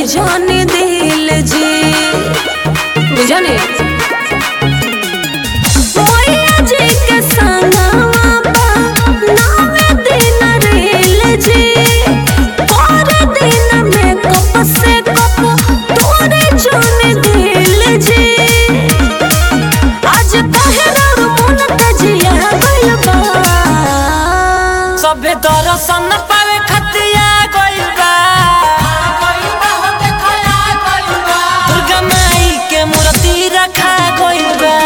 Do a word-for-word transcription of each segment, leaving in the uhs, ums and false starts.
जाने दिल जी बुझाने मोया जी के संगवा बा नावे दिन रेल जी और दिन में कप से कप तोरे जाने दिल जी आज कहे और मन तजिया गइल बा सबे दर्शन पावे खतिया गइल बा दुर्गा माई के मूर्ति रखा गइल बा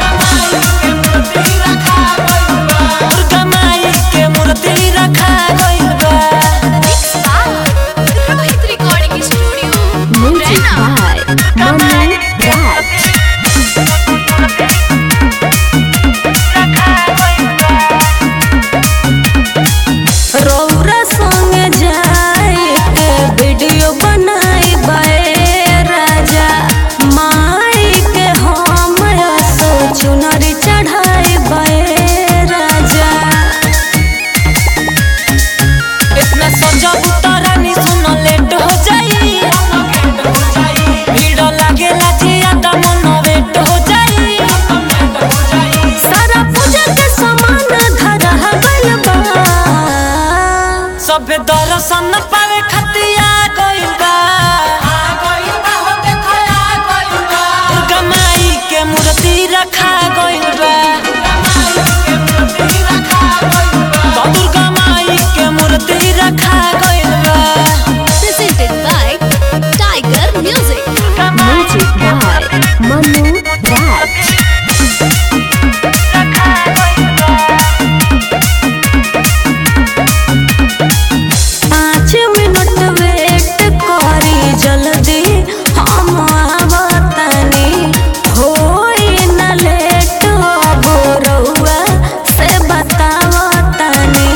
दुर्गा माई के मूर्ति रखा गइल बा Rohit recording studio music by Manu Raj रौरा संगे जाए के वीडियो बनाई बाए राजा माई के हम सो चुनरी चढ़ाई बाए राजा इतना सजब तारानी सुन लेट हो जाई भीड़ लागेला जिया मन वेट हो जाई सारा पूजा के सामान धरा गइल बा सबे दर्शन पावे खतिया गइल बा दुर्गा माई के मूर्ति रखा गइल बा दुर्गा माई के मूर्ति रखा गइल बा presented by Tiger Music music by Manu Raj पाँच मिनट वेट करी जल्दी हम आवतनी होई न लेट अब रउआ से बतावतनी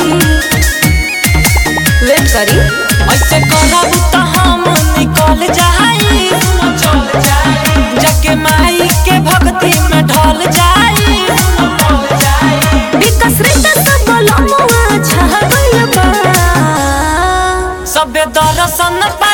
वेट करी ऐसे करब त हम निकल जाई जाके माई के भक्ति में ढल जाई विकसृत सब लमुआ छा गइल बा सबे दर्शन पा